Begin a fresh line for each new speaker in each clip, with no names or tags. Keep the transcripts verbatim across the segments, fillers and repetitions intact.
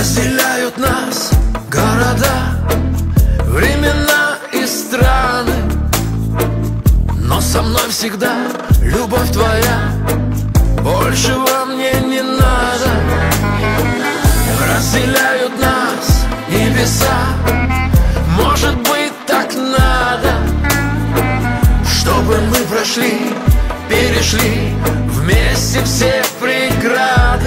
Разделяют нас города, времена и страны, но со мной всегда любовь твоя, большего мне не надо. Разделяют нас небеса, может быть, так надо, чтобы мы прошли, перешли вместе все преграды.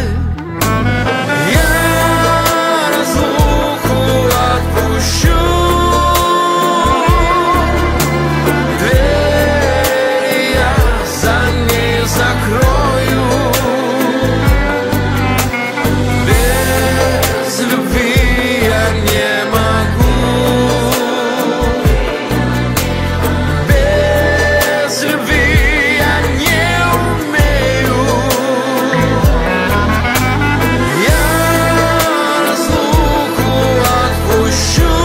Я разлуку отпущу, двери я за ней закрою. Без любви я не могу, без любви я не умею. Я разлуку отпущу,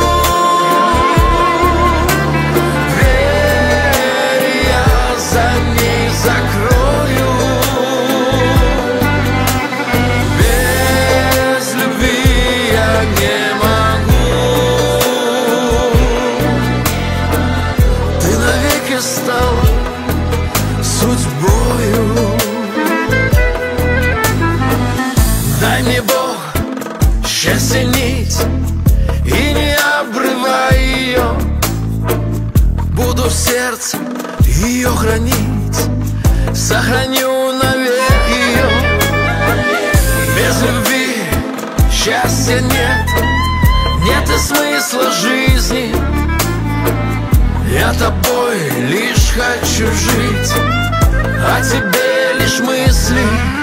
двери я за ней закрою. Без любви я не могу. Ты навеки стала судьбою. Дай мне, Бог, счастье нить и не обрывай ее. Буду в сердце ее хранить, сохраню навек ее. Без любви счастья нет, нет и смысла жизни. Я тобой лишь хочу жить, о тебе лишь мысли.